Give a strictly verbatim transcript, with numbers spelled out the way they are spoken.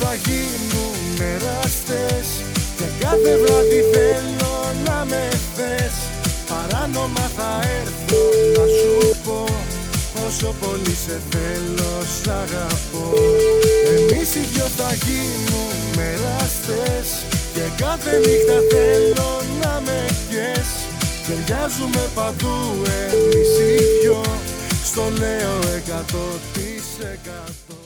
θα γίνουμε εραστές. Και κάθε βράδυ θέλω να με θες. Παράνομα θα έρθω να σου πω πόσο πολύ σε θέλω, σ' αγαπώ. Εμείς οι δυο θα γίνουμε εραστές. Και κάθε νύχτα θέλω να με πιες. Ταιριάζουμε παντού εμείς οι δυο. Στο λέω εκατό τοις εκατό.